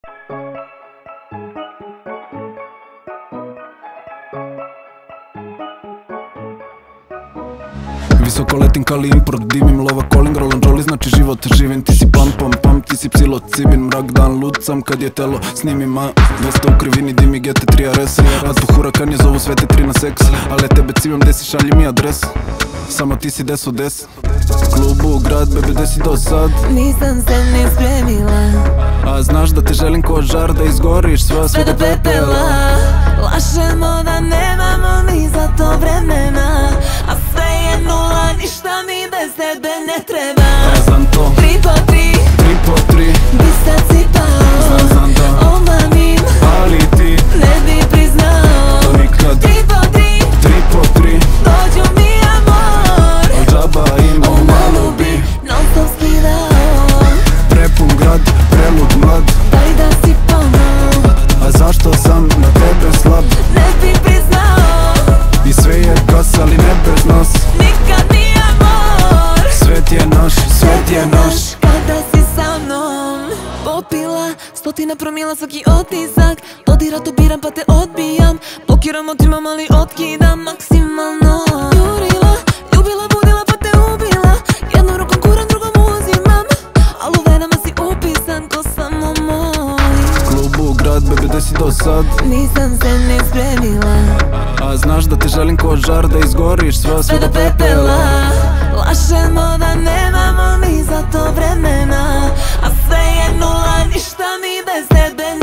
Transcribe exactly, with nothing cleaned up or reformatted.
Visoko letim kali import, dimim lova calling, roll rolli, znači život živim. Ti si pam pam pam, ti si psilocibin, mrak dan lucam kad je telo snimim. A Vesta u krivini, dimi G T tri R S, a tu hurakan je zovu sve te tri na seks. Ale tebe cimam, desi šalji mi adres, samo ti si des od des. Klubu, grad, bebe, desi do sad. Nisam se ni spremila, a znaš da te želim ko žar, da izgoriš sva sve do pepela. Lažemo da nemamo ni za to vremena, a sve je nula, ništa mi bez tebe ne treba. Ja znam to, Tri po tri, tri po tri, bi sad si pao. znam, znam da Omamim, ali ti ne bi priznao. to nikad. Tri po tri, Tri po tri, dođu mi amor. al džaba im U malu bi non stop skidao. prepun grad, prelud mlad. Daj da si ponovo, A zašto sam na tebe slab? ne bi priznao. I sve je gas, ali ne bez nas. Nikad ni amor. Svet je naš, svet je naš. Kada si sa mnom popila stotina promila svaki otisak. Dodira to biram pa te odbijam. Blokiram, otrimam ali otkidam maksimalno. Jurila, ljubila, budila pa te ubila. Jednom rukom kuram, drugom uzimam, al u venama si upisan ko samo moj. Klubu, grad, bebe, desi do sad. Nisam se ni spremila, A znaš da te želim ko žar, da izgoriš sva sve do pepela. Lažemo da nemamo ni za to vremena, a sve je nula, ništa mi bez tebe